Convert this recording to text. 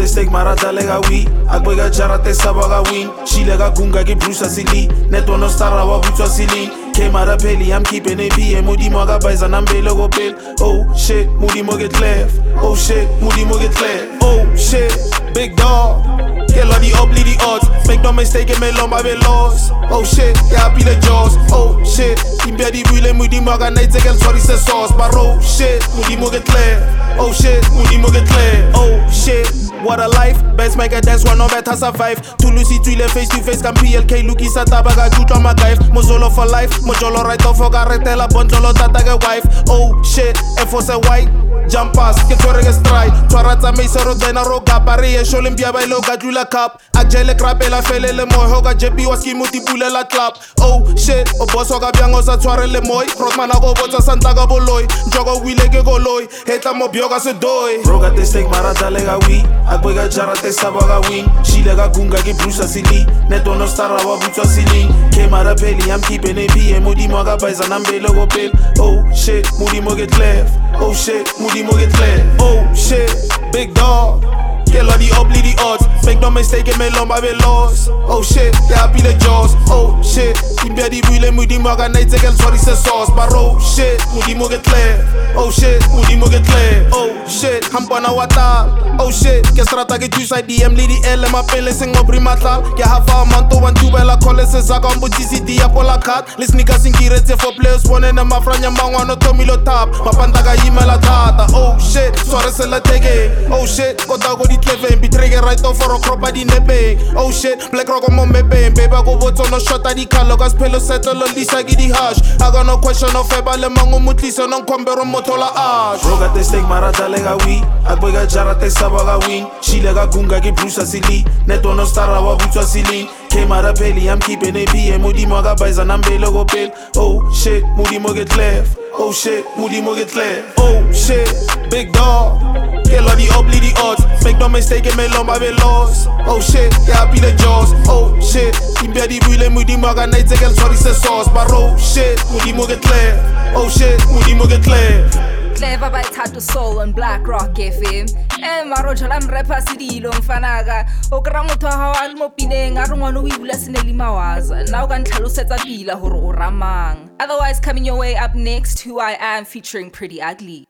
steak marata lega we Akwega jarate sabaga win Shile ga gunga ke Bruce Asili Neto no stara wa butwa sili Came out of Pelly, I'm keeping it PM Moody Moga buys and I'm go pill Oh shit, Moody Mo get left Oh shit, Moody Mo get left Oh shit, big dog Get all the up, the odds Make no mistake, me long my lost Oh shit, yeah I be the jaws Oh shit, Kimbe di Wile Moody Moga night take sorry say sauce But oh shit, Moody Mo get left Oh shit, Moody Mo get left Oh shit, what a life Best make a dance, one no better survive To Lucy, to face to face Can PLK, Luki Satabaga, Juju on my guy Mozolo for life Mojolo right off for Garretela Bonjolo tata get wife Oh shit, F.O.S. white Jump pass, get to get strike Twarata me sero dena roga Pari e sholim bia by loga jula cap Akjele krapela fele le moy Hoga jepi waski muti pule la clap Oh shit, o boss hoga biango sa tware le moy Rotman ago bota santaga boloy Jogo wile ke goloy Heta mo bioga se doy Roga te steak marata lega we Akwega jarate sabaga win Shile ga gunga ke Bruce Asili Neto no stara wa butwa sili Came out of Pelly, I'm keeping it PM Moody Moga buys and I'm go pill Oh shit, Moody Mo get left Oh shit, Moody Mo get left Oh shit, big dog Get all the up, the odds Make no mistake, me long my lost Oh shit, yeah I be the jaws Oh shit, Kimbe di Wile Moody Moga night take sorry say sauce But oh shit, Moody Mo get left Oh shit, Moody Mo get left Oh shit, Hampana wata Oh shit, ke strata ke juice DM Lady L ma pele sing mo primatal Ke hafa manto wan tubela kole se zaga mbutisi dia pola kat Les niggas in kirete for players one na mafranya mangwa no tomilo tap Mapandaga yimela tata Oh shit, soare se la tege Oh shit, kota go di tleveng Bitrege right off for a crop di nebeng Oh shit, black rock on mo mebeng Beba go vote on no shot di kalo Gas pelo settle lisa gidi hash I got no question of eba le mango mutlisa non kombero motola ash Roga te steak marata lega we Akwega jarate sabaga win Shile ga gunga ke Bruce Asili Neto no stara wa butwa sili Came out of Pelly, I'm keeping it PM Moody Moga buys and I'm go pill Oh shit, Moody Mo get left Oh shit, Moody Mo get left Oh shit, big dog Get all the up, the odds Make no mistake, me long my lost Oh shit, yeah I be the jaws Oh shit, Kimbe di Wile Moody Moga night take sorry say sauce But oh shit, Moody Mo get left Oh shit, Moody Mo get left Clever by Tattoo Soul on Black Rock FM Maro jalam repa sidilo mfanaga Okra motho ha wa mo pineng a re ngwana o ibula seneli mawaza Now ga ntlhalosetsa pila hore o ramang Otherwise coming your way up next Who I Am featuring Pretty Ugly